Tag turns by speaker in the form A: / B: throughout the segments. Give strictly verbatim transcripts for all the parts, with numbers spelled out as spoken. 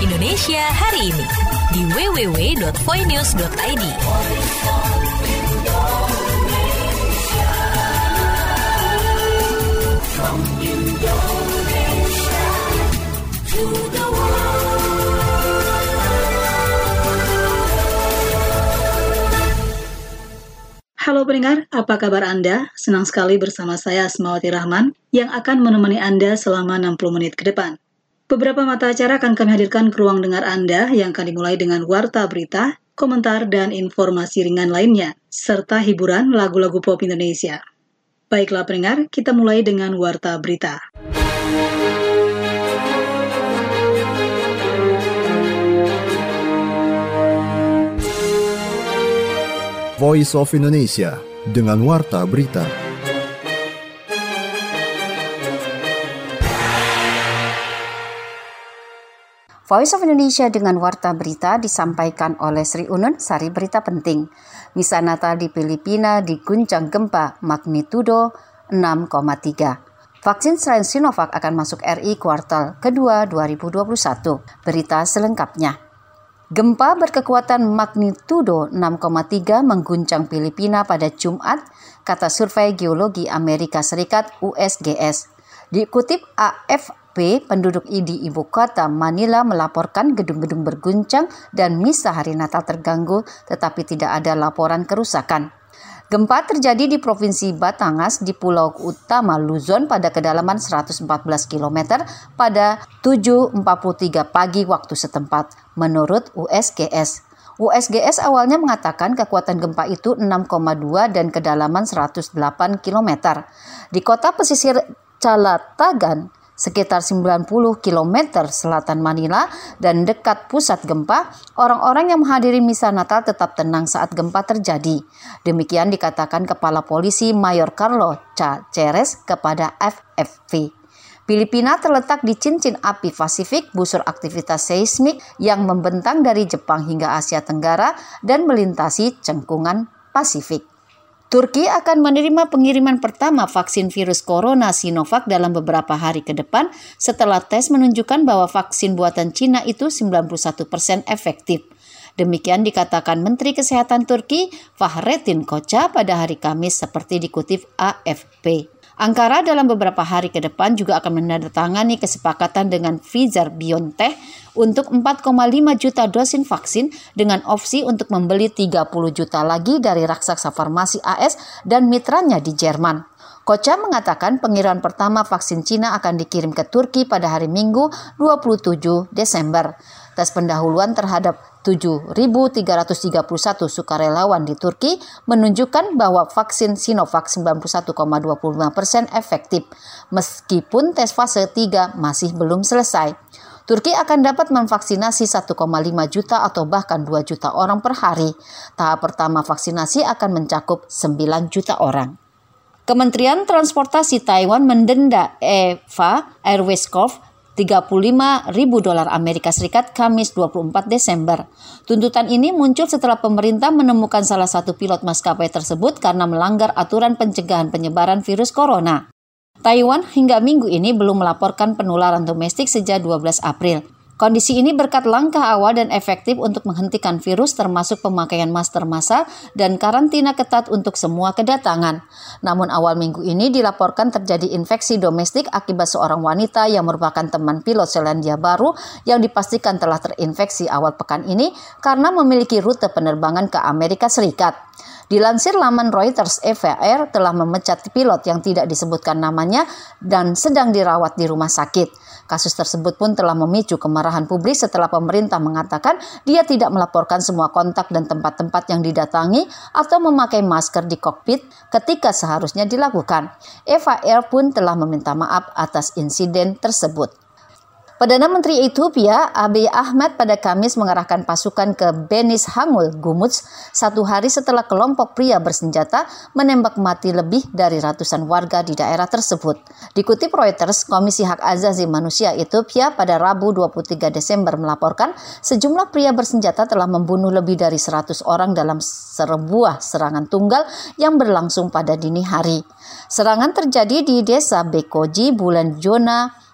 A: Indonesia hari ini di w w w dot voinews dot i d.
B: Halo pendengar, apa kabar Anda? Senang sekali bersama saya Asmawati Rahman yang akan menemani Anda selama enam puluh menit ke depan. Beberapa mata acara akan kami hadirkan ke ruang dengar Anda yang akan dimulai dengan warta berita, komentar dan informasi ringan lainnya, serta hiburan lagu-lagu pop Indonesia. Baiklah pendengar, kita mulai dengan warta berita.
C: Voice of Indonesia dengan warta berita.
D: Voice of Indonesia dengan warta berita disampaikan oleh Sri Unun, sari berita penting. Misa Natal di Filipina diguncang gempa magnitudo enam koma tiga. Vaksin selain Sinovac akan masuk R I kuartal kedua dua ribu dua puluh satu. Berita selengkapnya. Gempa berkekuatan magnitudo enam koma tiga mengguncang Filipina pada Jumat, kata Survei Geologi Amerika Serikat U S G S. Dikutip A F P, penduduk di ibu kota Manila melaporkan gedung-gedung berguncang dan misa hari Natal terganggu, tetapi tidak ada laporan kerusakan. Gempa terjadi di Provinsi Batangas di Pulau Utama Luzon pada kedalaman seratus empat belas kilometer pada tujuh empat puluh tiga pagi waktu setempat, menurut U S G S. U S G S awalnya mengatakan kekuatan gempa itu enam koma dua dan kedalaman seratus delapan kilometer. Di kota pesisir Calatagan, sekitar sembilan puluh kilometer selatan Manila dan dekat pusat gempa, orang-orang yang menghadiri misa Natal tetap tenang saat gempa terjadi. Demikian dikatakan Kepala Polisi Mayor Carlo Caceres kepada A F P. Filipina terletak di cincin api Pasifik, busur aktivitas seismik yang membentang dari Jepang hingga Asia Tenggara dan melintasi cengkungan Pasifik. Turki akan menerima pengiriman pertama vaksin virus corona Sinovac dalam beberapa hari ke depan setelah tes menunjukkan bahwa vaksin buatan Cina itu sembilan puluh satu persen efektif. Demikian dikatakan Menteri Kesehatan Turki Fahrettin Koca pada hari Kamis seperti dikutip A F P. Ankara dalam beberapa hari ke depan juga akan menandatangani kesepakatan dengan Pfizer-BioNTech untuk empat koma lima juta dosis vaksin dengan opsi untuk membeli tiga puluh juta lagi dari raksasa farmasi A S dan mitranya di Jerman. Koca mengatakan pengiriman pertama vaksin Cina akan dikirim ke Turki pada hari Minggu dua puluh tujuh Desember. Tes pendahuluan terhadap tujuh ribu tiga ratus tiga puluh satu sukarelawan di Turki menunjukkan bahwa vaksin Sinovac sembilan puluh satu koma dua lima persen efektif, meskipun tes fase tiga masih belum selesai. Turki akan dapat memvaksinasi satu koma lima juta atau bahkan dua juta orang per hari. Tahap pertama vaksinasi akan mencakup sembilan juta orang. Kementerian Transportasi Taiwan mendenda Eva Airways Corp tiga puluh lima ribu dolar Amerika Serikat Kamis dua puluh empat Desember. Tuntutan ini muncul setelah pemerintah menemukan salah satu pilot maskapai tersebut karena melanggar aturan pencegahan penyebaran virus corona. Taiwan hingga minggu ini belum melaporkan penularan domestik sejak dua belas April. Kondisi ini berkat langkah awal dan efektif untuk menghentikan virus termasuk pemakaian masker massal dan karantina ketat untuk semua kedatangan. Namun awal minggu ini dilaporkan terjadi infeksi domestik akibat seorang wanita yang merupakan teman pilot Selandia Baru yang dipastikan telah terinfeksi awal pekan ini karena memiliki rute penerbangan ke Amerika Serikat. Dilansir laman Reuters, Eva Air telah memecat pilot yang tidak disebutkan namanya dan sedang dirawat di rumah sakit. Kasus tersebut pun telah memicu kemarahan publik setelah pemerintah mengatakan dia tidak melaporkan semua kontak dan tempat-tempat yang didatangi atau memakai masker di kokpit ketika seharusnya dilakukan. Eva Air pun telah meminta maaf atas insiden tersebut. Perdana Menteri Ethiopia Abiy Ahmed pada Kamis mengerahkan pasukan ke Benishangul Gumuz satu hari setelah kelompok pria bersenjata menembak mati lebih dari ratusan warga di daerah tersebut. Dikutip Reuters, Komisi Hak Asasi Manusia Ethiopia pada Rabu dua puluh tiga Desember melaporkan sejumlah pria bersenjata telah membunuh lebih dari seratus orang dalam sebuah serangan tunggal yang berlangsung pada dini hari. Serangan terjadi di desa Bekoji, bulan Jona,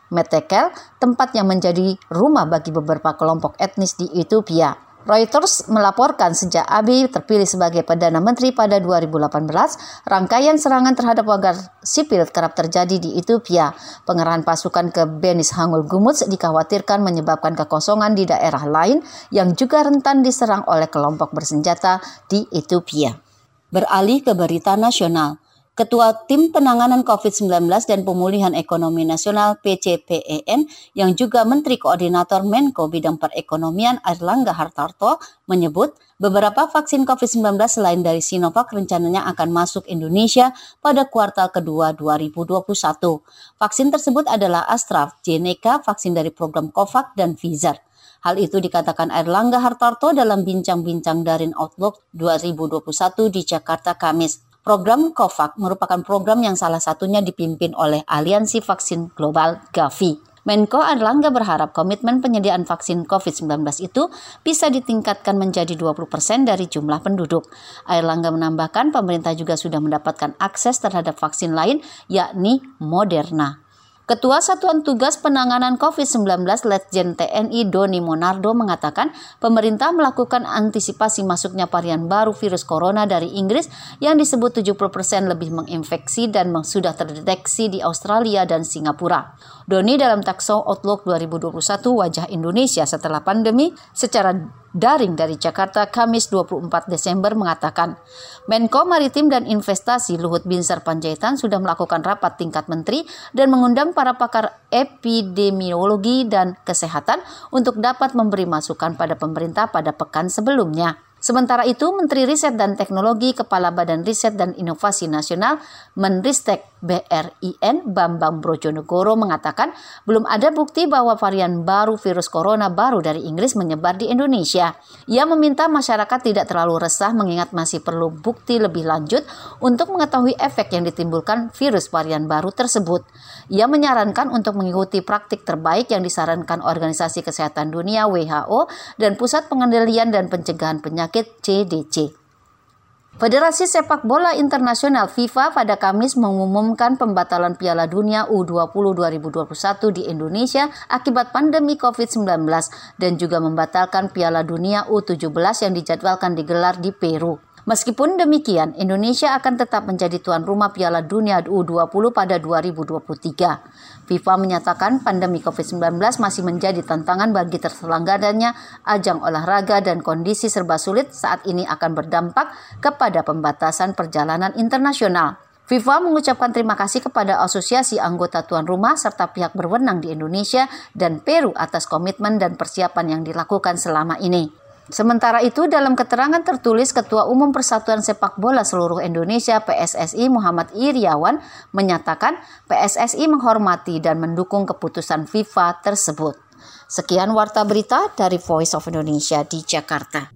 D: Metekel, tempat yang menjadi rumah bagi beberapa kelompok etnis di Ethiopia. Reuters melaporkan sejak Abiy terpilih sebagai Perdana Menteri pada dua ribu delapan belas, rangkaian serangan terhadap warga sipil kerap terjadi di Ethiopia. Pengerahan pasukan ke Benishangul Gumuz dikhawatirkan menyebabkan kekosongan di daerah lain yang juga rentan diserang oleh kelompok bersenjata di Ethiopia. Beralih ke berita nasional. Ketua Tim Penanganan covid sembilan belas dan Pemulihan Ekonomi Nasional P C P E N yang juga Menteri Koordinator Menko Bidang Perekonomian Airlangga Hartarto menyebut beberapa vaksin covid sembilan belas selain dari Sinovac rencananya akan masuk Indonesia pada kuartal kedua dua ribu dua puluh satu. Vaksin tersebut adalah AstraZeneca, vaksin dari program COVAX dan Pfizer. Hal itu dikatakan Airlangga Hartarto dalam bincang-bincang daring Outlook dua ribu dua puluh satu di Jakarta Kamis. Program COVAX merupakan program yang salah satunya dipimpin oleh Aliansi Vaksin Global Gavi. Menko Airlangga berharap komitmen penyediaan vaksin covid sembilan belas itu bisa ditingkatkan menjadi dua puluh persen dari jumlah penduduk. Airlangga menambahkan pemerintah juga sudah mendapatkan akses terhadap vaksin lain yakni Moderna. Ketua Satuan Tugas Penanganan covid sembilan belas Letjen T N I Doni Monardo mengatakan pemerintah melakukan antisipasi masuknya varian baru virus corona dari Inggris yang disebut tujuh puluh persen lebih menginfeksi dan sudah terdeteksi di Australia dan Singapura. Doni dalam Takso Outlook dua ribu dua puluh satu Wajah Indonesia setelah pandemi secara daring dari Jakarta Kamis dua puluh empat Desember mengatakan, Menko Maritim dan Investasi Luhut Binsar Panjaitan sudah melakukan rapat tingkat menteri dan mengundang para pakar epidemiologi dan kesehatan untuk dapat memberi masukan pada pemerintah pada pekan sebelumnya. Sementara itu, Menteri Riset dan Teknologi Kepala Badan Riset dan Inovasi Nasional Menristek B R I N Bambang Brojonegoro mengatakan belum ada bukti bahwa varian baru virus corona baru dari Inggris menyebar di Indonesia. Ia meminta masyarakat tidak terlalu resah mengingat masih perlu bukti lebih lanjut untuk mengetahui efek yang ditimbulkan virus varian baru tersebut. Ia menyarankan untuk mengikuti praktik terbaik yang disarankan Organisasi Kesehatan Dunia W H O dan Pusat Pengendalian dan Pencegahan Penyakit C D C. Federasi Sepak Bola Internasional FIFA pada Kamis mengumumkan pembatalan Piala Dunia U dua puluh dua ribu dua puluh satu di Indonesia akibat pandemi covid sembilan belas dan juga membatalkan Piala Dunia U tujuh belas yang dijadwalkan digelar di Peru. Meskipun demikian, Indonesia akan tetap menjadi tuan rumah Piala Dunia U dua puluh pada dua ribu dua puluh tiga. FIFA menyatakan pandemi covid sembilan belas masih menjadi tantangan bagi terselenggaranya ajang olahraga dan kondisi serba sulit saat ini akan berdampak kepada pembatasan perjalanan internasional. FIFA mengucapkan terima kasih kepada asosiasi anggota tuan rumah serta pihak berwenang di Indonesia dan Peru atas komitmen dan persiapan yang dilakukan selama ini. Sementara itu, dalam keterangan tertulis Ketua Umum Persatuan Sepak Bola Seluruh Indonesia P S S I Muhammad Iriawan menyatakan P S S I menghormati dan mendukung keputusan FIFA tersebut. Sekian warta berita dari Voice of Indonesia di Jakarta.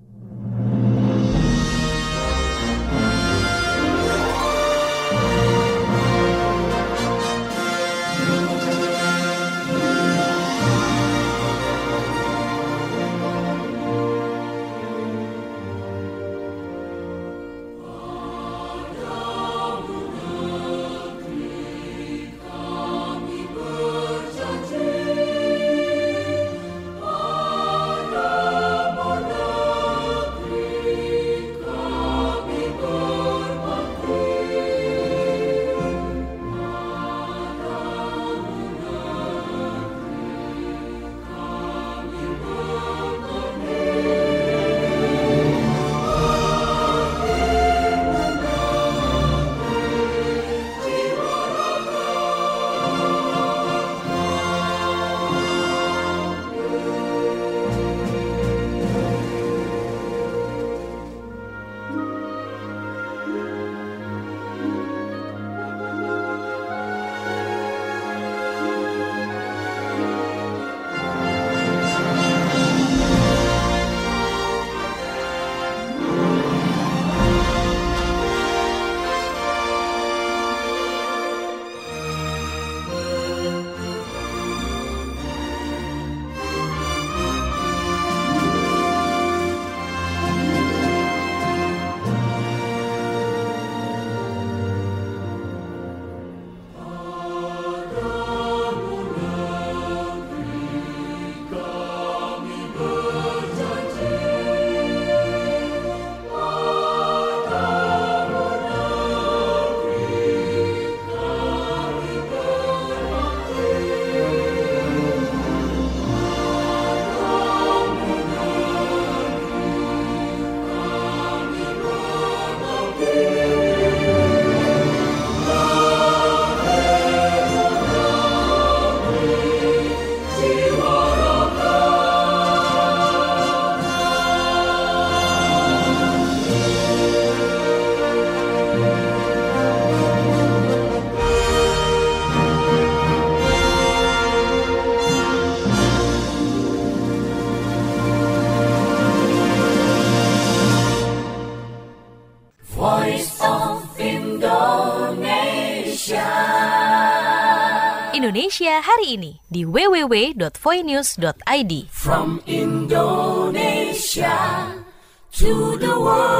A: Indonesia hari ini di w w w dot voinews dot i d.
E: From Indonesia to the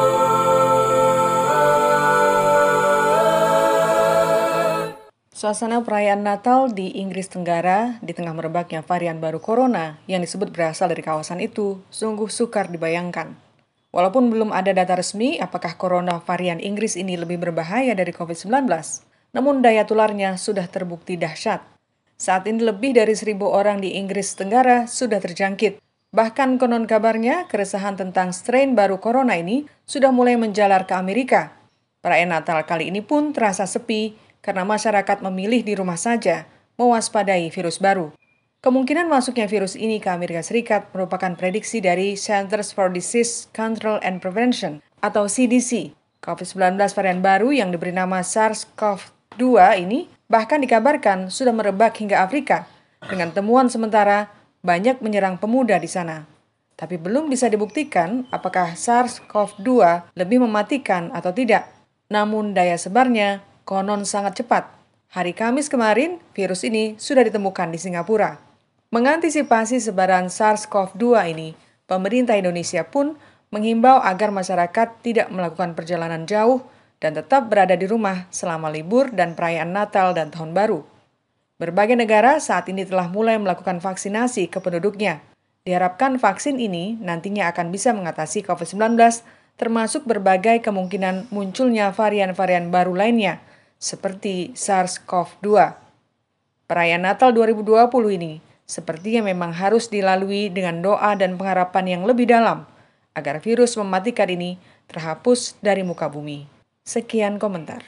E: world.
F: Suasana perayaan Natal di Inggris Tenggara di tengah merebaknya varian baru corona yang disebut berasal dari kawasan itu sungguh sukar dibayangkan. Walaupun belum ada data resmi apakah corona varian Inggris ini lebih berbahaya dari covid sembilan belas, namun daya tularnya sudah terbukti dahsyat. Saat ini lebih dari seribu orang di Inggris Tenggara sudah terjangkit. Bahkan konon kabarnya keresahan tentang strain baru corona ini sudah mulai menjalar ke Amerika. Perayaan Natal kali ini pun terasa sepi karena masyarakat memilih di rumah saja, mewaspadai virus baru. Kemungkinan masuknya virus ini ke Amerika Serikat merupakan prediksi dari Centers for Disease Control and Prevention atau C D C. covid sembilan belas varian baru yang diberi nama SARS-CoV dua ini bahkan dikabarkan sudah merebak hingga Afrika. Dengan temuan sementara, banyak menyerang pemuda di sana. Tapi belum bisa dibuktikan apakah SARS-CoV dua lebih mematikan atau tidak. Namun daya sebarnya konon sangat cepat. Hari Kamis kemarin, virus ini sudah ditemukan di Singapura. Mengantisipasi sebaran SARS-CoV dua ini, pemerintah Indonesia pun menghimbau agar masyarakat tidak melakukan perjalanan jauh dan tetap berada di rumah selama libur dan perayaan Natal dan Tahun Baru. Berbagai negara saat ini telah mulai melakukan vaksinasi ke penduduknya. Diharapkan vaksin ini nantinya akan bisa mengatasi covid sembilan belas, termasuk berbagai kemungkinan munculnya varian-varian baru lainnya, seperti SARS-CoV dua. Perayaan Natal dua ribu dua puluh ini sepertinya memang harus dilalui dengan doa dan pengharapan yang lebih dalam, agar virus mematikan ini terhapus dari muka bumi. Sekian komentar.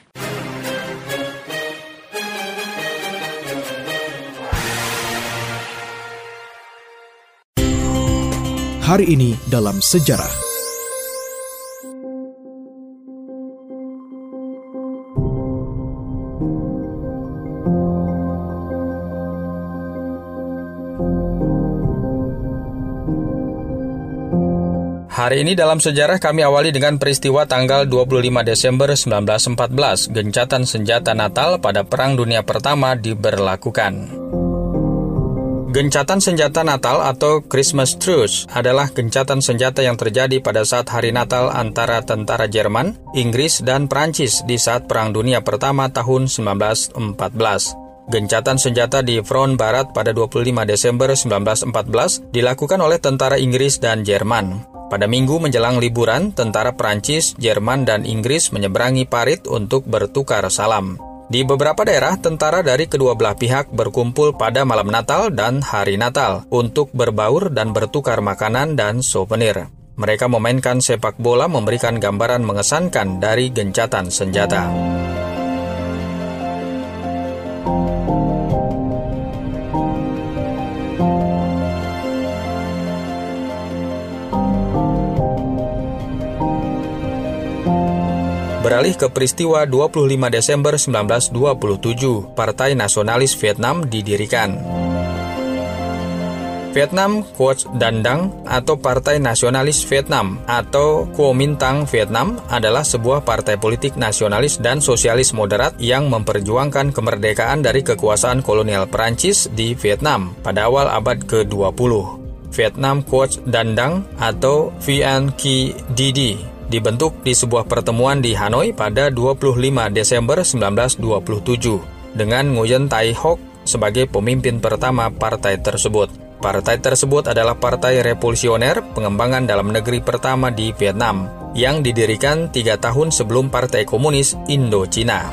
C: Hari ini dalam sejarah.
G: Hari ini dalam sejarah kami awali dengan peristiwa tanggal dua puluh lima Desember seribu sembilan ratus empat belas, gencatan senjata Natal pada Perang Dunia Pertama diberlakukan. Gencatan senjata Natal atau Christmas Truce adalah gencatan senjata yang terjadi pada saat hari Natal antara tentara Jerman, Inggris, dan Prancis di saat Perang Dunia Pertama tahun seribu sembilan ratus empat belas. Gencatan senjata di front barat pada dua puluh lima Desember seribu sembilan ratus empat belas dilakukan oleh tentara Inggris dan Jerman. Pada minggu menjelang liburan, tentara Prancis, Jerman, dan Inggris menyeberangi parit untuk bertukar salam. Di beberapa daerah, tentara dari kedua belah pihak berkumpul pada malam Natal dan hari Natal untuk berbaur dan bertukar makanan dan souvenir. Mereka memainkan sepak bola memberikan gambaran mengesankan dari gencatan senjata. Beralih ke peristiwa dua puluh lima Desember seribu sembilan ratus dua puluh tujuh, Partai Nasionalis Vietnam didirikan. Vietnam Quoc Dan Dang atau Partai Nasionalis Vietnam atau Kuomintang Vietnam adalah sebuah partai politik nasionalis dan sosialis moderat yang memperjuangkan kemerdekaan dari kekuasaan kolonial Perancis di Vietnam pada awal abad ke dua puluh. Vietnam Quoc Dan Dang atau V N Q D D dibentuk di sebuah pertemuan di Hanoi pada dua puluh lima Desember seribu sembilan ratus dua puluh tujuh dengan Nguyen Tai Hoc sebagai pemimpin pertama partai tersebut. Partai tersebut adalah partai revolusioner pengembangan dalam negeri pertama di Vietnam yang didirikan tiga tahun sebelum Partai Komunis Indochina.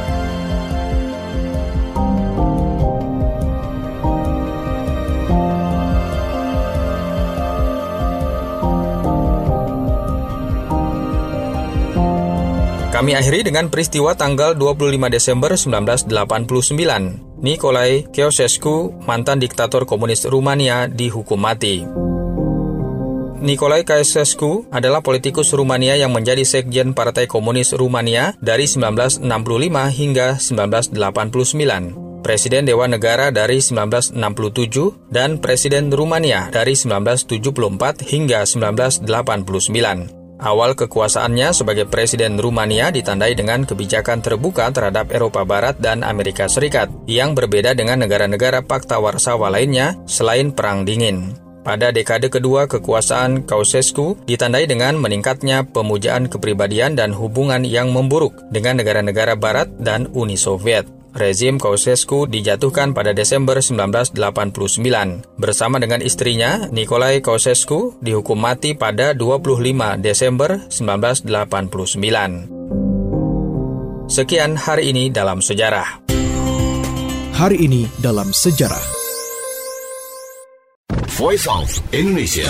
G: Kami akhiri dengan peristiwa tanggal dua puluh lima Desember seribu sembilan ratus delapan puluh sembilan. Nicolae Ceausescu, mantan diktator komunis Rumania, dihukum mati. Nicolae Ceausescu adalah politikus Rumania yang menjadi sekjen Partai Komunis Rumania dari seribu sembilan ratus enam puluh lima hingga seribu sembilan ratus delapan puluh sembilan. Presiden Dewan Negara dari seribu sembilan ratus enam puluh tujuh dan Presiden Rumania dari seribu sembilan ratus tujuh puluh empat hingga seribu sembilan ratus delapan puluh sembilan. Awal kekuasaannya sebagai Presiden Rumania ditandai dengan kebijakan terbuka terhadap Eropa Barat dan Amerika Serikat, yang berbeda dengan negara-negara Pakta Warsawa lainnya selain Perang Dingin. Pada dekade kedua kekuasaan Ceausescu ditandai dengan meningkatnya pemujaan kepribadian dan hubungan yang memburuk dengan negara-negara Barat dan Uni Soviet. Rezim Ceausescu dijatuhkan pada Desember sembilan belas delapan puluh sembilan. Bersama dengan istrinya, Nicolae Ceausescu dihukum mati pada dua puluh lima Desember sembilan belas delapan puluh sembilan. Sekian hari ini dalam sejarah.
C: Hari ini dalam sejarah.
H: Voice of Indonesia.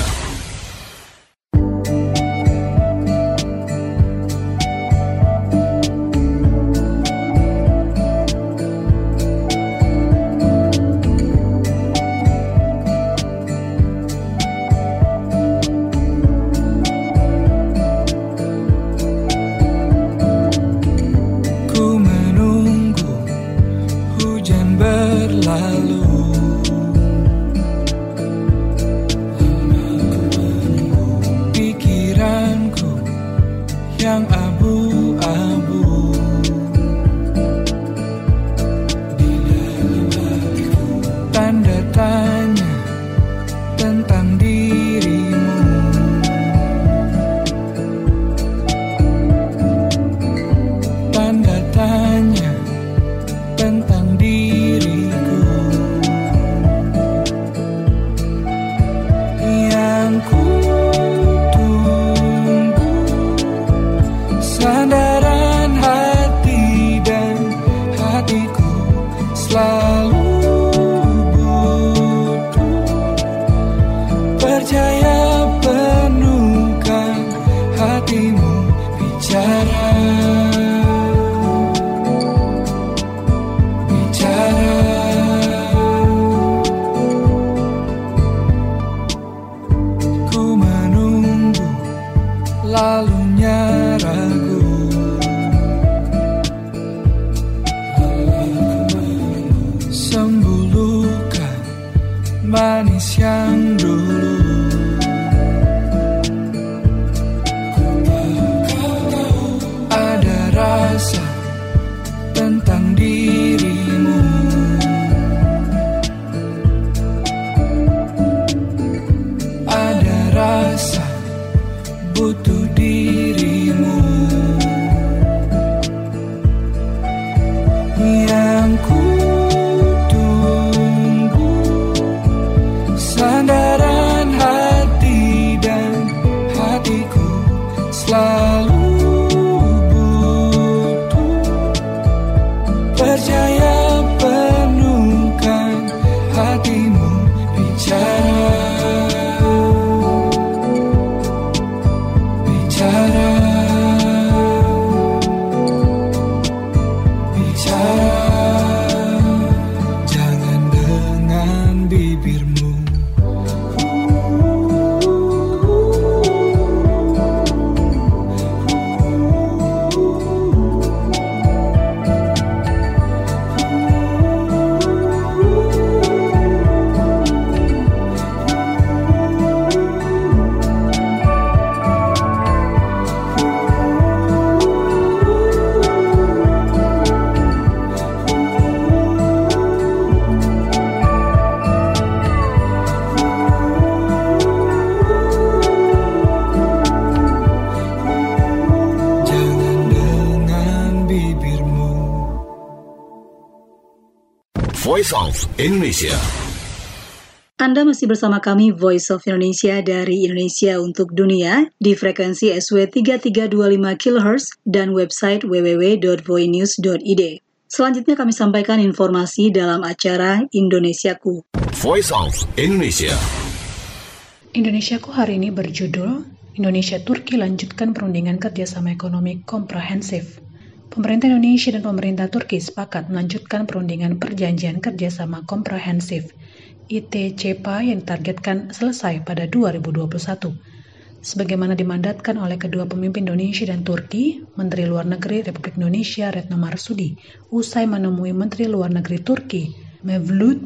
H: Voice of Indonesia.
B: Anda masih bersama kami Voice of Indonesia dari Indonesia untuk Dunia di frekuensi S W tiga tiga dua lima kilohertz dan website w w w dot voinews dot i d. Selanjutnya kami sampaikan informasi dalam acara Indonesiaku.
H: Voice of Indonesia.
I: Indonesiaku hari ini berjudul Indonesia-Turki lanjutkan perundingan kerjasama ekonomi komprehensif. Pemerintah Indonesia dan pemerintah Turki sepakat melanjutkan perundingan perjanjian kerjasama komprehensif I T C P A yang ditargetkan selesai pada dua ribu dua puluh satu. Sebagaimana dimandatkan oleh kedua pemimpin Indonesia dan Turki, Menteri Luar Negeri Republik Indonesia Retno Marsudi usai menemui Menteri Luar Negeri Turki Mevlut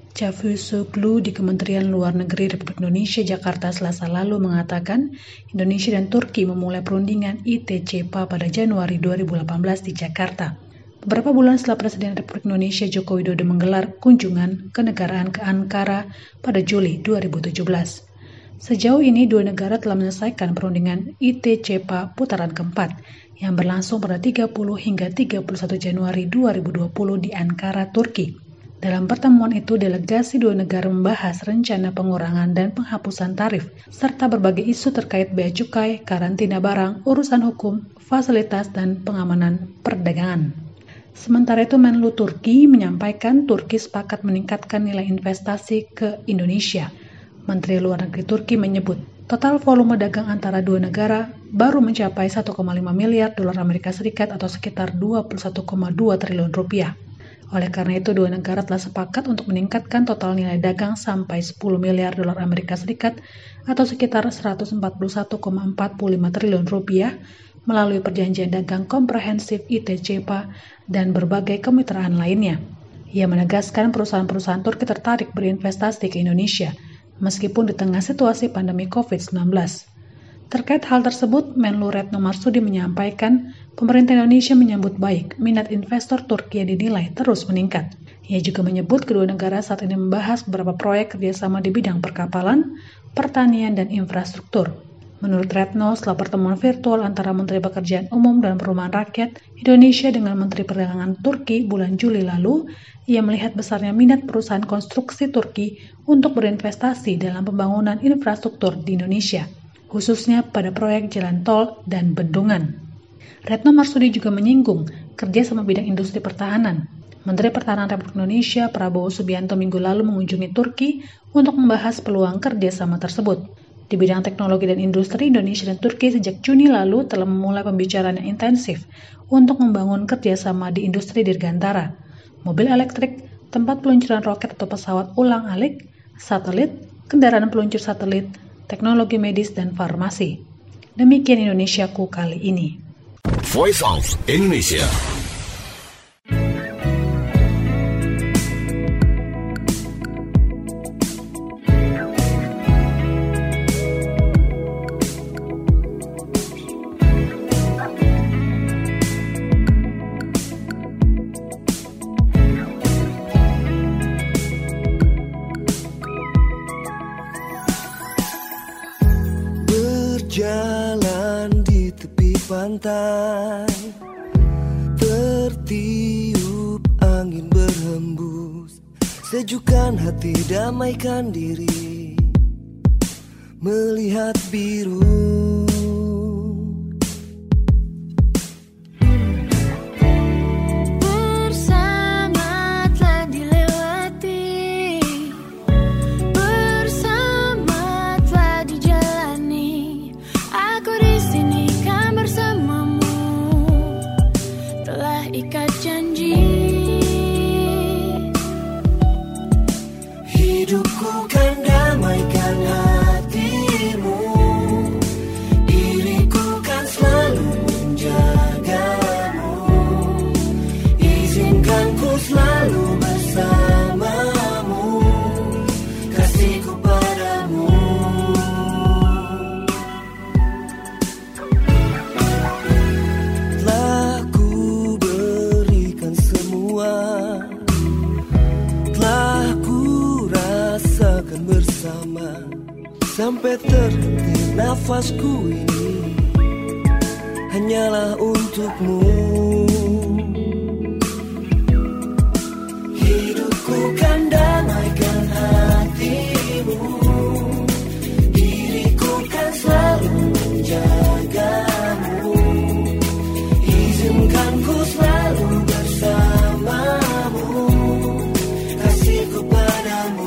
I: Cavusoglu di Kementerian Luar Negeri Republik Indonesia Jakarta Selasa lalu mengatakan Indonesia dan Turki memulai perundingan I T C E P A pada Januari dua ribu delapan belas di Jakarta. Beberapa bulan setelah Presiden Republik Indonesia Joko Widodo menggelar kunjungan kenegaraan ke Ankara pada Juli dua ribu tujuh belas. Sejauh ini, dua negara telah menyelesaikan perundingan I T C E P A putaran keempat yang berlangsung pada tiga puluh hingga tiga puluh satu Januari dua ribu dua puluh di Ankara, Turki. Dalam pertemuan itu, delegasi dua negara membahas rencana pengurangan dan penghapusan tarif, serta berbagai isu terkait bea cukai, karantina barang, urusan hukum, fasilitas, dan pengamanan perdagangan. Sementara itu, Menlu Turki menyampaikan Turki sepakat meningkatkan nilai investasi ke Indonesia. Menteri Luar Negeri Turki menyebut total volume dagang antara dua negara baru mencapai satu koma lima miliar dolar Amerika Serikat atau sekitar dua puluh satu koma dua triliun rupiah. Oleh karena itu, dua negara telah sepakat untuk meningkatkan total nilai dagang sampai sepuluh miliar dolar Amerika Serikat atau sekitar seratus empat puluh satu koma empat puluh lima triliun rupiah melalui perjanjian dagang komprehensif I T C E P A dan berbagai kemitraan lainnya. Ia menegaskan perusahaan-perusahaan Turki tertarik berinvestasi ke Indonesia, meskipun di tengah situasi pandemi covid sembilan belas. Terkait hal tersebut, Menlu Retno Marsudi menyampaikan pemerintah Indonesia menyambut baik minat investor Turki yang dinilai terus meningkat. Ia juga menyebut kedua negara saat ini membahas beberapa proyek kerjasama di bidang perkapalan, pertanian, dan infrastruktur. Menurut Retno, setelah pertemuan virtual antara Menteri Pekerjaan Umum dan Perumahan Rakyat Indonesia dengan Menteri Perdagangan Turki bulan Juli lalu, ia melihat besarnya minat perusahaan konstruksi Turki untuk berinvestasi dalam pembangunan infrastruktur di Indonesia, khususnya pada proyek jalan tol dan bendungan. Retno Marsudi juga menyinggung kerjasama bidang industri pertahanan. Menteri Pertahanan Republik Indonesia Prabowo Subianto minggu lalu mengunjungi Turki untuk membahas peluang kerjasama tersebut. Di bidang teknologi dan industri, Indonesia dan Turki sejak Juni lalu telah memulai pembicaraan yang intensif untuk membangun kerjasama di industri dirgantara, mobil elektrik, tempat peluncuran roket atau pesawat ulang-alik, satelit, kendaraan peluncur satelit, teknologi medis, dan farmasi. Demikian Indonesiaku kali ini.
H: Voice of Indonesia.
J: Berjalan di tepi pantai, tertiup angin berhembus, sejukkan hati, damaikan diri, melihat biru.
E: Hidupku kan damaikan hatimu, diriku kan selalu menjagamu. Izinkan ku selalu bersamamu, kasihku padamu.
J: Telah ku berikan semua, telah ku rasakan bersama, sampai terhenti nafasku ini hanyalah untukmu.
E: Hidupku kan damaikan hatimu, diriku kan selalu menjagamu. Izinkan ku selalu bersamamu, kasihku padamu.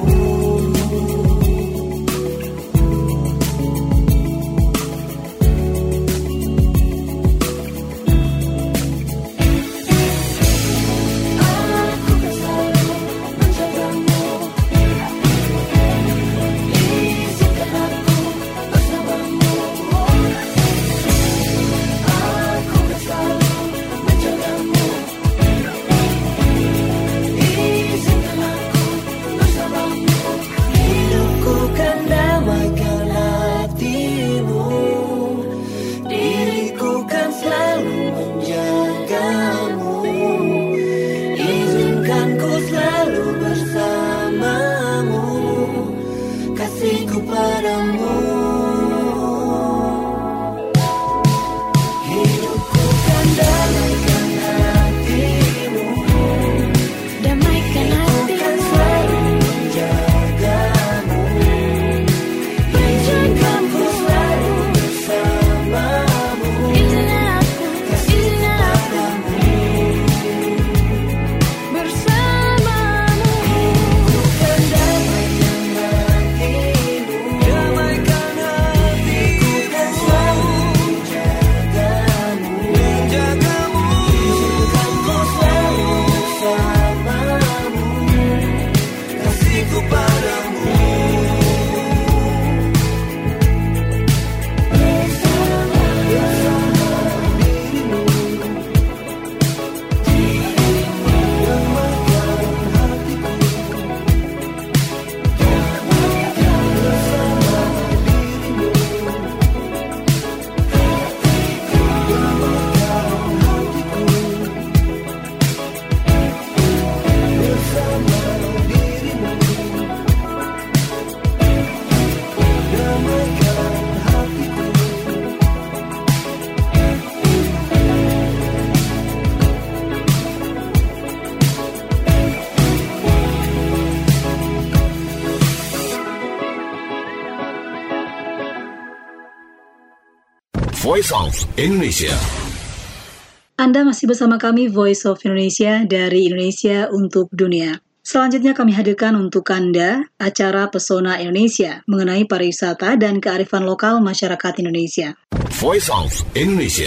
H: Voice of Indonesia.
B: Anda masih bersama kami Voice of Indonesia dari Indonesia untuk Dunia. Selanjutnya kami hadirkan untuk Anda acara Pesona Indonesia mengenai pariwisata dan kearifan lokal masyarakat Indonesia.
H: Voice of Indonesia.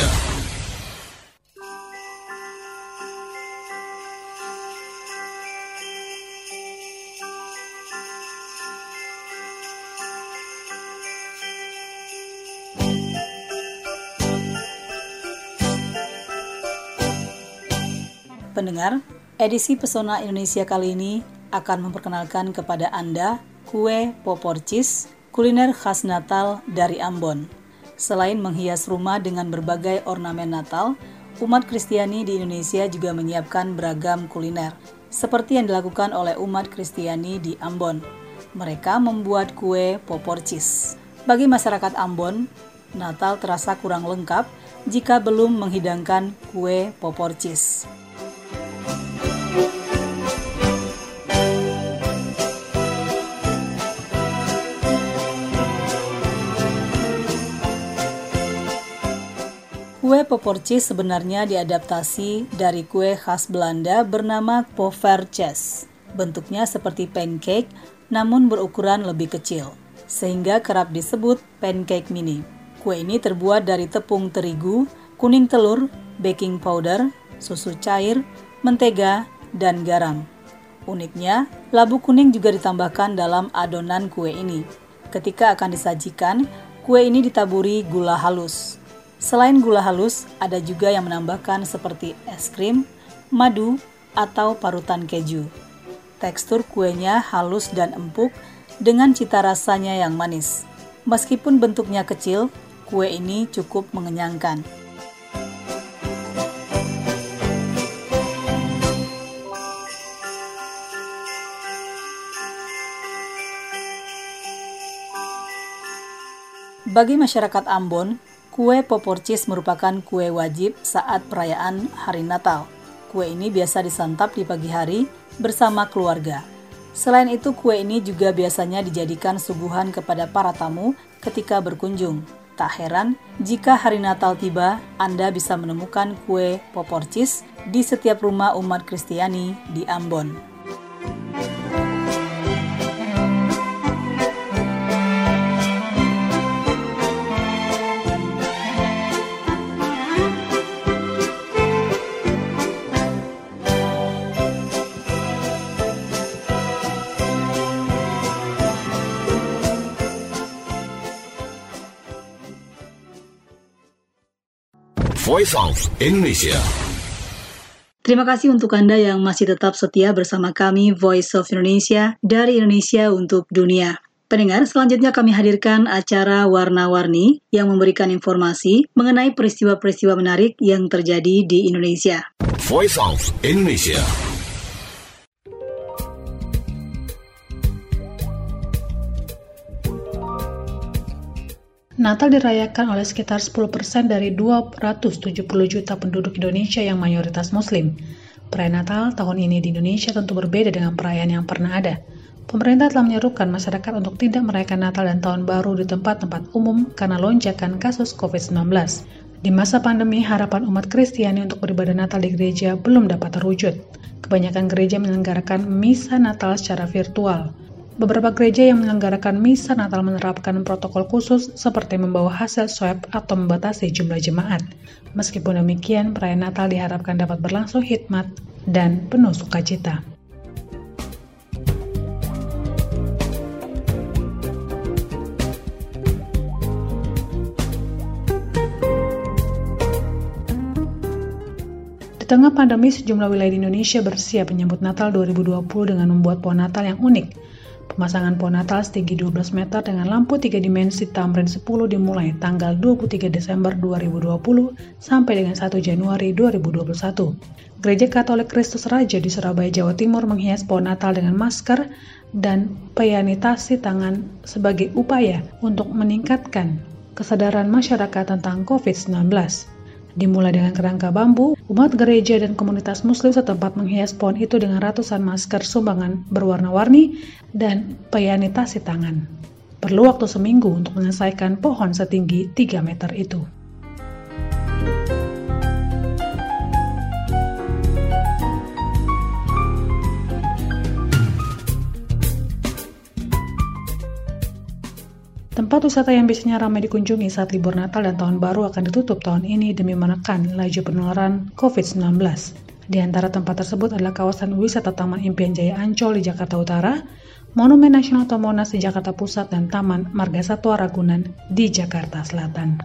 B: Pendengar, edisi Pesona Indonesia kali ini akan memperkenalkan kepada Anda kue poporcis, kuliner khas Natal dari Ambon. Selain menghias rumah dengan berbagai ornamen Natal, umat Kristiani di Indonesia juga menyiapkan beragam kuliner, seperti yang dilakukan oleh umat Kristiani di Ambon. Mereka membuat kue poporcis. Bagi masyarakat Ambon, Natal terasa kurang lengkap jika belum menghidangkan kue poporcis. Kue poporcis sebenarnya diadaptasi dari kue khas Belanda bernama povertjes. Bentuknya seperti pancake, namun berukuran lebih kecil, sehingga kerap disebut pancake mini. Kue ini terbuat dari tepung terigu, kuning telur, baking powder, susu cair, mentega, dan garam. Uniknya, labu kuning juga ditambahkan dalam adonan kue ini. Ketika akan disajikan, kue ini ditaburi gula halus. Selain gula halus, ada juga yang menambahkan seperti es krim, madu, atau parutan keju. Tekstur kuenya halus dan empuk dengan cita rasanya yang manis. Meskipun bentuknya kecil, kue ini cukup mengenyangkan. Bagi masyarakat Ambon, kue poporcis merupakan kue wajib saat perayaan Hari Natal. Kue ini biasa disantap di pagi hari bersama keluarga. Selain itu, kue ini juga biasanya dijadikan suguhan kepada para tamu ketika berkunjung. Tak heran jika Hari Natal tiba, Anda bisa menemukan kue poporcis di setiap rumah umat Kristiani di Ambon.
H: Voice of Indonesia.
B: Terima kasih untuk Anda yang masih tetap setia bersama kami Voice of Indonesia dari Indonesia untuk Dunia. Pendengar, selanjutnya kami hadirkan acara Warna-Warni yang memberikan informasi mengenai peristiwa-peristiwa menarik yang terjadi di Indonesia.
H: Voice of Indonesia.
I: Natal dirayakan oleh sekitar sepuluh persen dari dua ratus tujuh puluh juta penduduk Indonesia yang mayoritas Muslim. Perayaan Natal tahun ini di Indonesia tentu berbeda dengan perayaan yang pernah ada. Pemerintah telah menyerukan masyarakat untuk tidak merayakan Natal dan Tahun Baru di tempat-tempat umum karena lonjakan kasus covid sembilan belas. Di masa pandemi, harapan umat Kristiani untuk beribadah Natal di gereja belum dapat terwujud. Kebanyakan gereja menyelenggarakan misa Natal secara virtual. Beberapa gereja yang menyelenggarakan misa Natal menerapkan protokol khusus seperti membawa hasil swab atau membatasi jumlah jemaat. Meskipun demikian, perayaan Natal diharapkan dapat berlangsung hikmat dan penuh sukacita. Di tengah pandemi, sejumlah wilayah di Indonesia bersiap menyambut Natal dua ribu dua puluh dengan membuat pohon Natal yang unik. Pemasangan pohon Natal setinggi dua belas meter dengan lampu tiga dimensi Tamrin sepuluh dimulai tanggal dua puluh tiga Desember dua ribu dua puluh sampai dengan satu Januari dua ribu dua puluh satu. Gereja Katolik Kristus Raja di Surabaya, Jawa Timur menghias pohon Natal dengan masker dan pianitasi tangan sebagai upaya untuk meningkatkan kesadaran masyarakat tentang covid sembilan belas. Dimulai dengan kerangka bambu, umat gereja dan komunitas muslim setempat menghias pohon itu dengan ratusan masker sumbangan berwarna-warni dan pianitasi tangan. Perlu waktu seminggu untuk menyelesaikan pohon setinggi tiga meter itu. Tempat wisata yang biasanya ramai dikunjungi saat libur Natal dan Tahun Baru akan ditutup tahun ini demi menekan laju penularan covid sembilan belas. Di antara tempat tersebut adalah kawasan wisata Taman Impian Jaya Ancol di Jakarta Utara, Monumen Nasional atau Monas di Jakarta Pusat, dan Taman Marga Satwa Ragunan di Jakarta Selatan.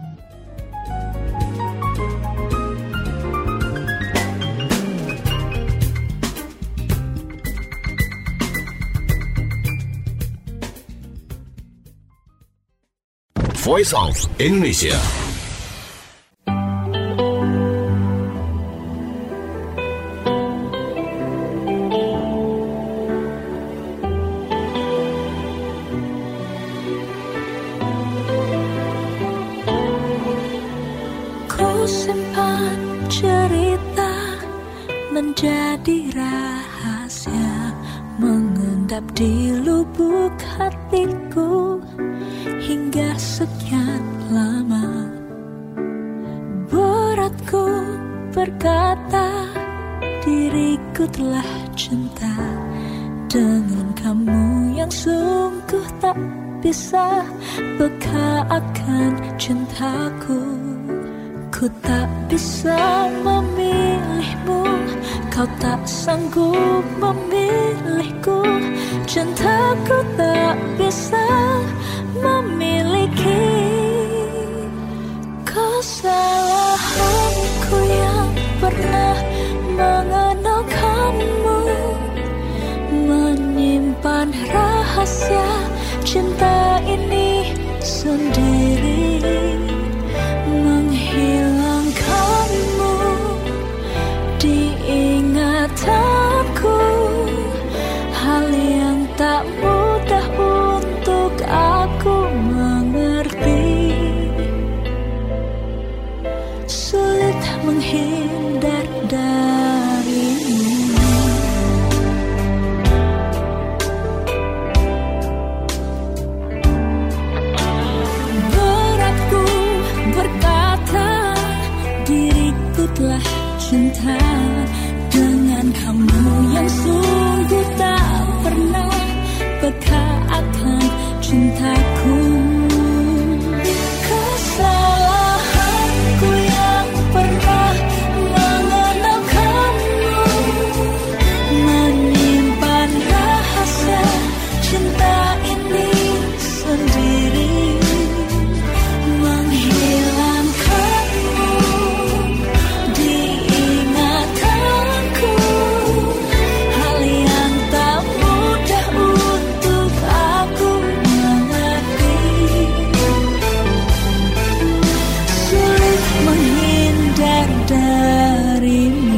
H: Voice of Indonesia.
K: Ku simpan cerita menjadi rahasia, mengendap di lubuk hatiku hingga sekian lama. Beratku berkata diriku telah cinta dengan kamu yang sungguh tak bisa peka akan cintaku. Ku tak bisa memilihmu, kau tak sanggup memilihku. Cintaku tak bisa memiliki kesalahanku yang pernah mengenalkanmu, menyimpan rahasia cinta ini sendiri, menghilangkanmu di ingatanku, hal yang tak mudah untuk aku mengerti. Sulit menghindar darimu. Beratku berkata diriku telah cinta dengan kamu yang sungguh tak pernah peka akan cintaku. Kesalahanku yang pernah mengenalkanmu, menyimpan rahasia cinta ini sendiri, menghilangkanmu di ingatanku, hal yang tak mudah untuk aku mengerti. Sulit menghindar darimu.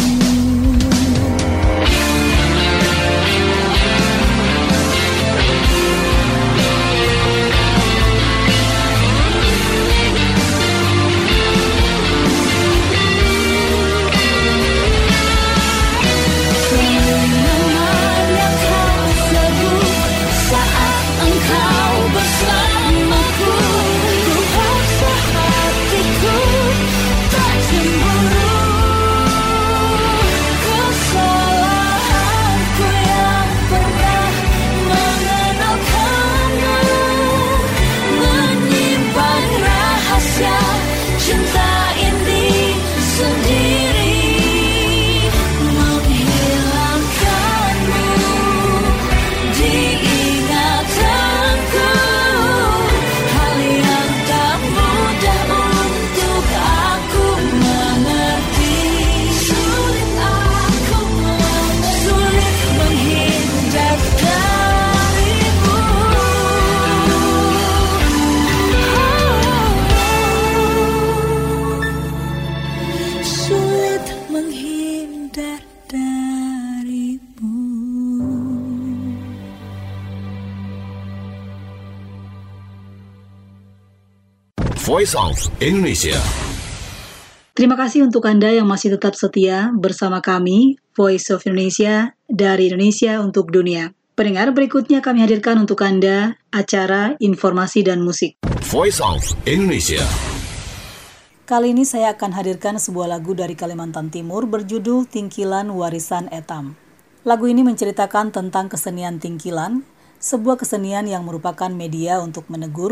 H: Voice of Indonesia.
B: Terima kasih untuk Anda yang masih tetap setia bersama kami, Voice of Indonesia, dari Indonesia untuk Dunia. Pendengar, berikutnya kami hadirkan untuk Anda acara informasi dan musik.
H: Voice of Indonesia.
B: Kali ini saya akan hadirkan sebuah lagu dari Kalimantan Timur berjudul Tingkilan Warisan Etam. Lagu ini menceritakan tentang kesenian tingkilan, sebuah kesenian yang merupakan media untuk menegur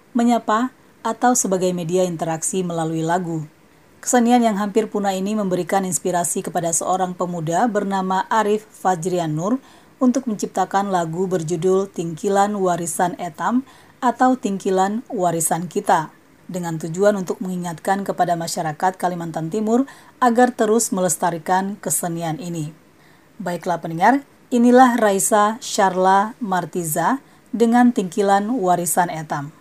B: menyapa, atau sebagai media interaksi melalui lagu. Kesenian yang hampir punah ini memberikan inspirasi kepada seorang pemuda bernama Arif Fajrian Nur untuk menciptakan lagu berjudul Tingkilan Warisan Etam atau Tingkilan Warisan Kita, dengan tujuan untuk mengingatkan kepada masyarakat Kalimantan Timur agar terus melestarikan kesenian ini. Baiklah pendengar, inilah Raisa Sharla Martiza dengan Tingkilan Warisan Etam.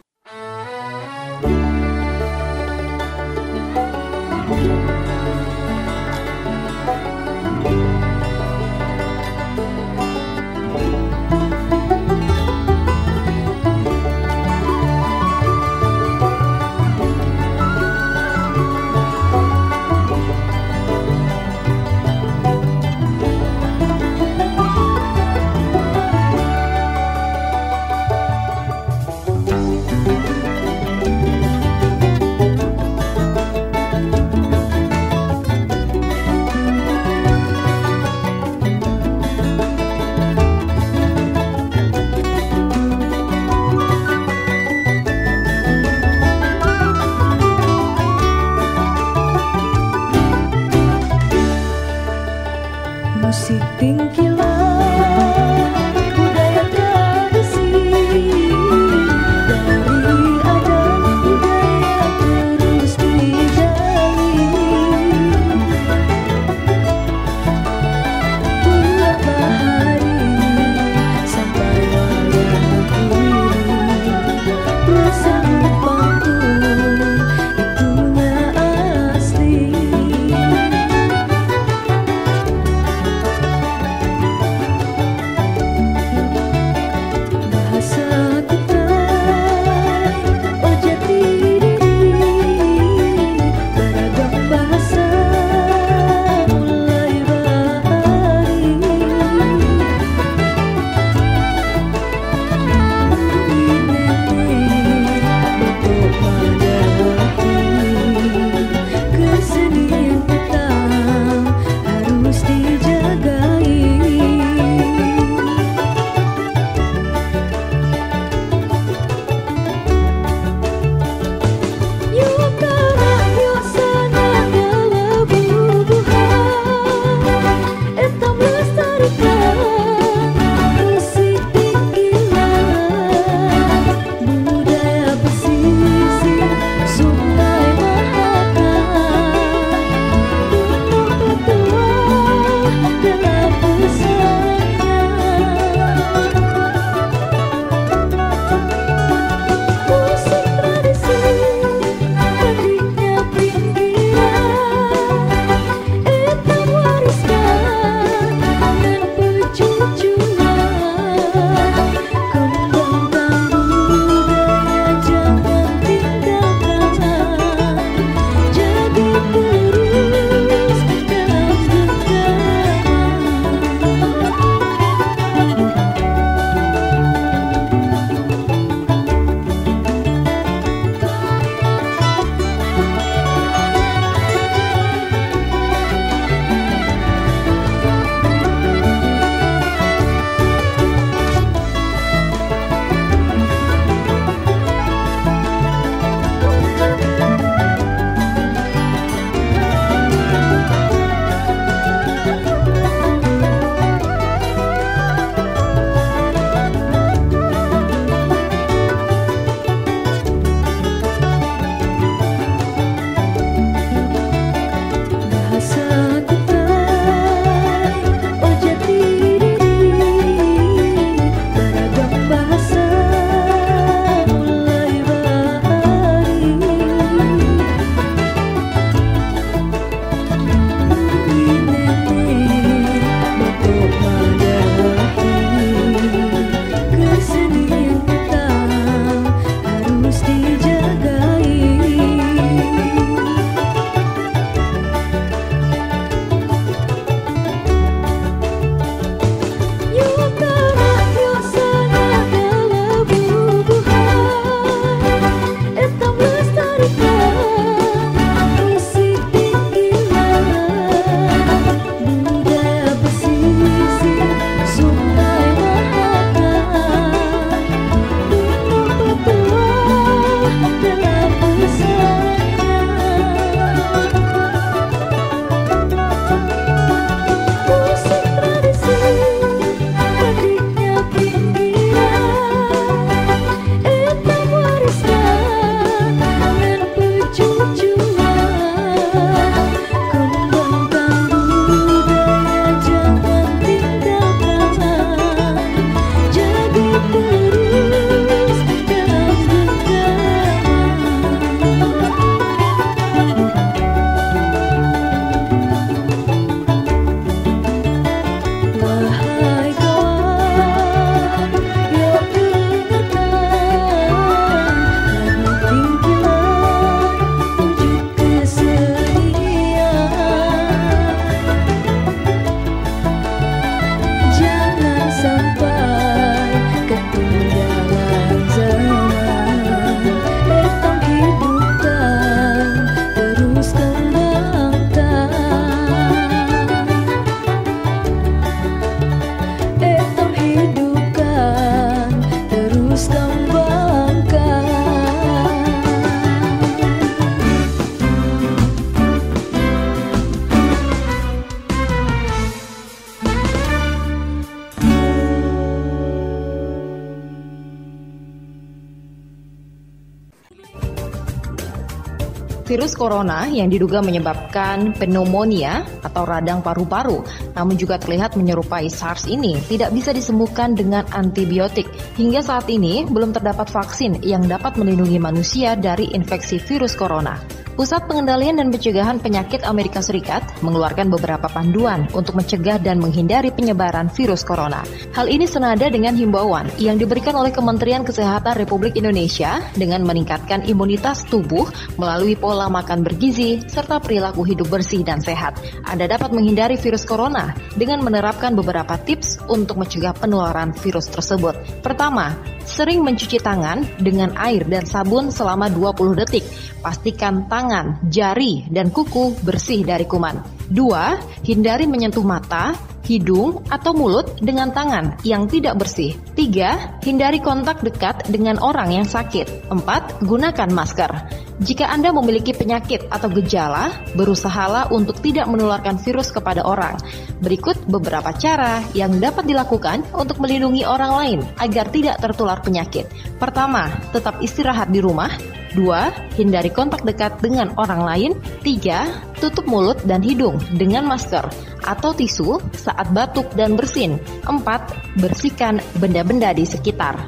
L: Virus corona yang diduga menyebabkan pneumonia atau radang paru-paru, namun juga terlihat menyerupai SARS ini, tidak bisa disembuhkan dengan antibiotik. Hingga saat ini, belum terdapat vaksin yang dapat melindungi manusia dari infeksi virus corona. Pusat Pengendalian dan Pencegahan Penyakit Amerika Serikat mengeluarkan beberapa panduan untuk mencegah dan menghindari penyebaran virus corona. Hal ini senada dengan himbauan yang diberikan oleh Kementerian Kesehatan Republik Indonesia dengan meningkatkan imunitas tubuh melalui pola makan bergizi serta perilaku hidup bersih dan sehat. Anda dapat menghindari virus corona dengan menerapkan beberapa tips untuk mencegah penularan virus tersebut. Pertama, sering mencuci tangan dengan air dan sabun selama dua puluh detik. Pastikan tangan, jari, dan kuku bersih dari kuman. Dua, hindari menyentuh mata, hidung, atau mulut dengan tangan yang tidak bersih. Tiga, hindari kontak dekat dengan orang yang sakit. Empat, gunakan masker. Jika Anda memiliki penyakit atau gejala, berusahalah untuk tidak menularkan virus kepada orang. Berikut beberapa cara yang dapat dilakukan untuk melindungi orang lain agar tidak tertular penyakit. Pertama, tetap istirahat di rumah. Dua, hindari kontak dekat dengan orang lain. Tiga, tutup mulut dan hidung dengan masker atau tisu saat batuk dan bersin. Empat, bersihkan benda-benda di sekitar.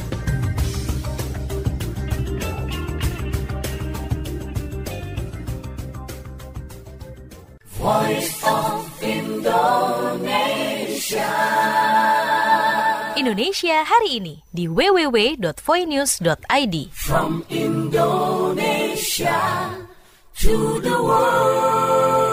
E: Voice of Indonesia.
A: Indonesia hari ini di w w w dot voinews dot i d.
E: From Indonesia to the world.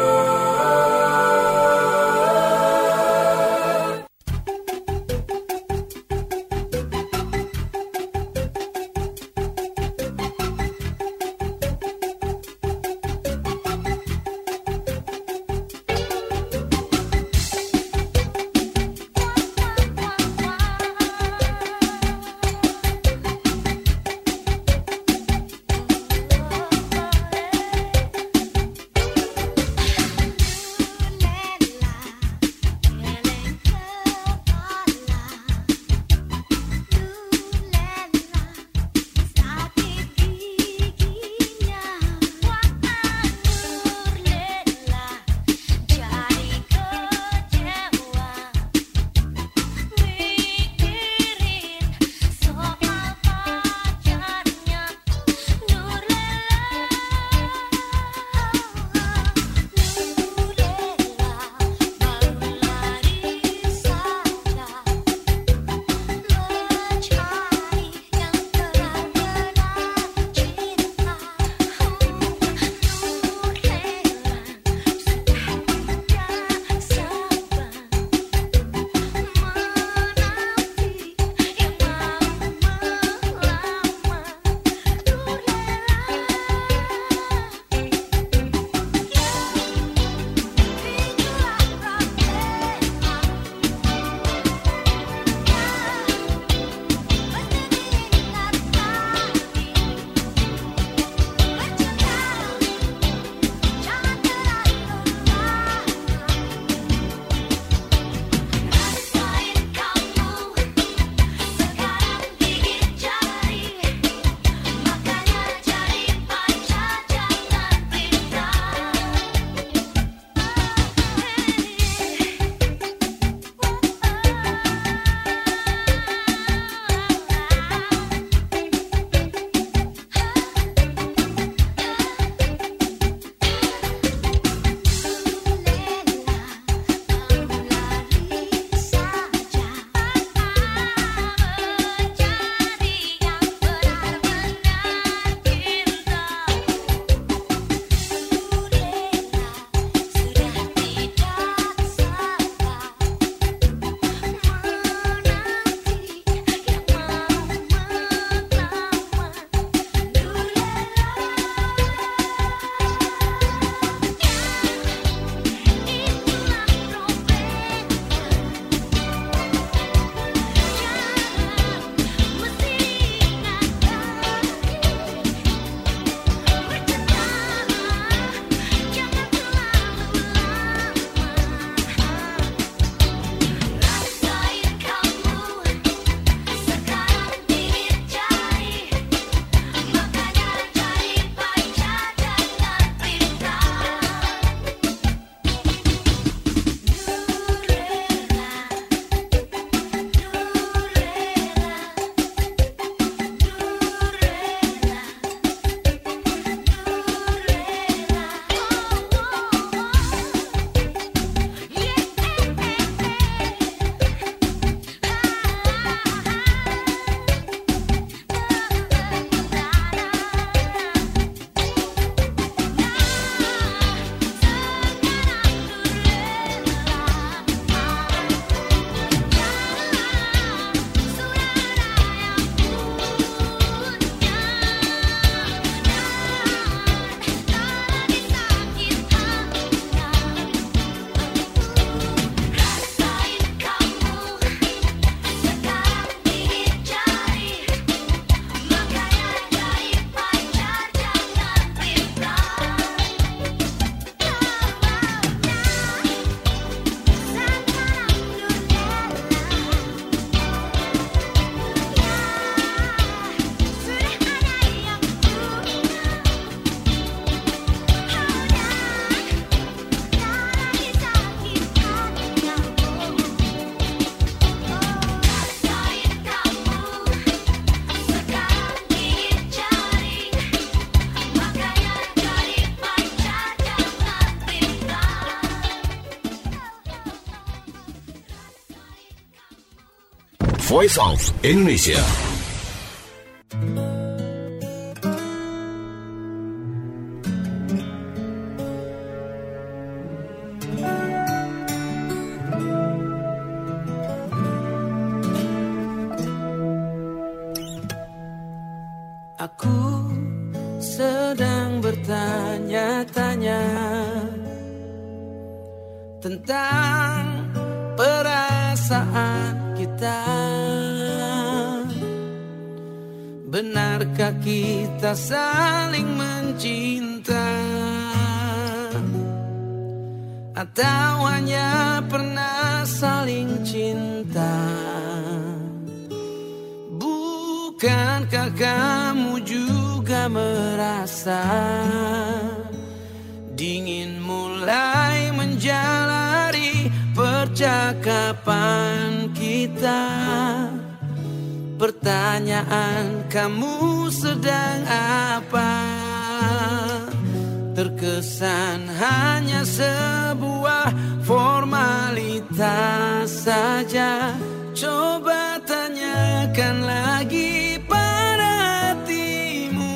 H: Voice of Indonesia.
J: Aku sedang bertanya-tanya tentang perasaan kita. Benarkah kita saling mencinta, atau hanya pernah saling cinta? Bukankah kamu juga merasa dingin mulai menjalari percakapan kita? Pertanyaan, kamu sedang apa? Terkesan hanya sebuah formalitas saja. Coba tanyakan lagi pada hatimu,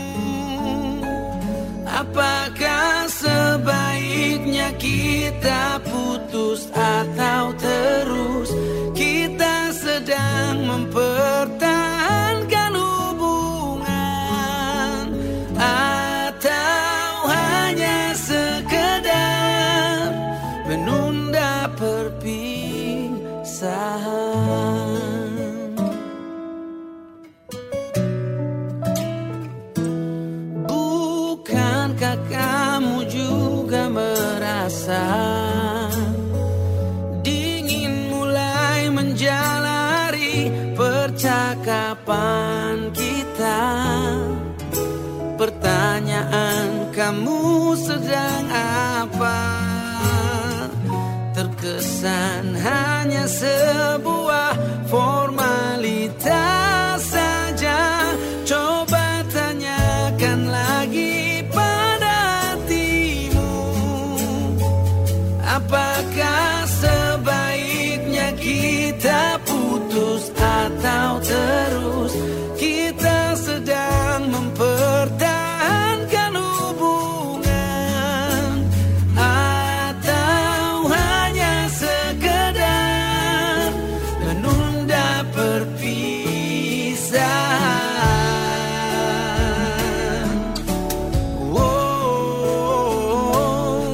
J: apakah sebaiknya kita putus atau terus? Kita sedang mempertahankan hubungan, atau hanya sekedar menunda perpisahan? Bukankah kamu juga merasa dingin mulai menjalari percakapan kita? Pertanyaan, kamu sedang apa? Terkesan hanya sebuah formalitas saja. Coba tanyakan lagi pada hatimu, apakah sebaiknya kita putus atau terus? Kita sedang mempertahankan hubungan, atau hanya sekedar menunda perpisahan? Wow.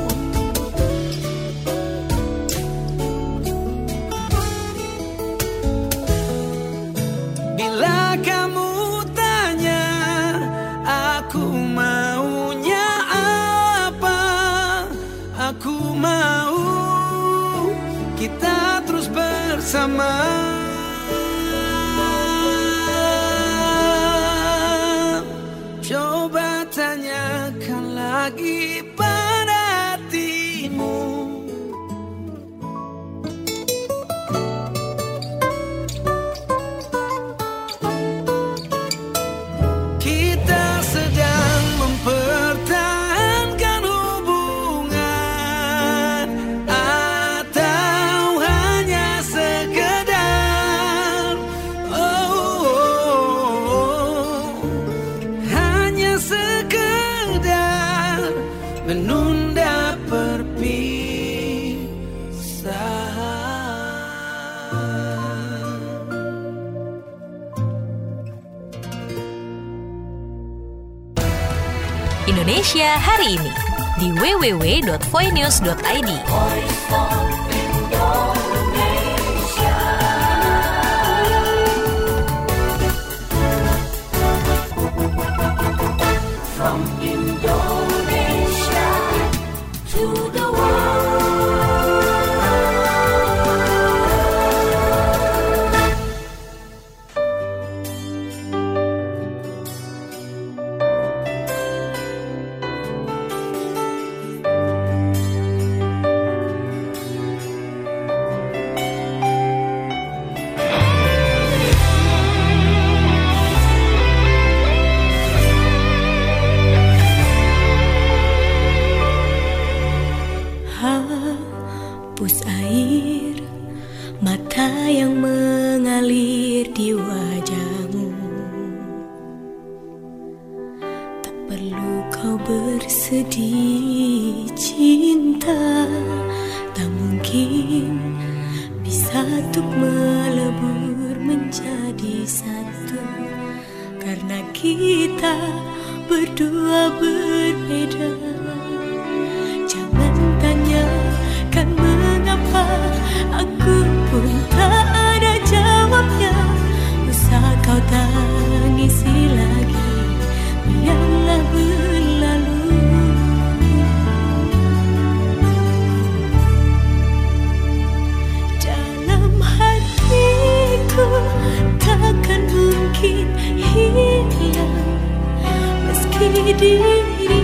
J: Bila kamu tanya aku maunya apa, aku mau kita terus bersama. Coba tanyakan lagi pada hatimu, kita sedang mempertahankan hubungan, atau hanya sekedar oh, oh, oh, hanya sekedar menunda perpisahan.
A: Indonesia hari ini di w w w dot voinews dot i d.
E: From Indonesia to the world.
K: kau bersedih cinta, tak mungkin bisa untuk melebur menjadi satu, karena kita berdua berbeda. Jangan tanyakan mengapa, aku pun tak ada jawabnya. Usah kau tangisi lagi, biarlah berlalu. Dalam hatiku takkan mungkin hilang, meski diri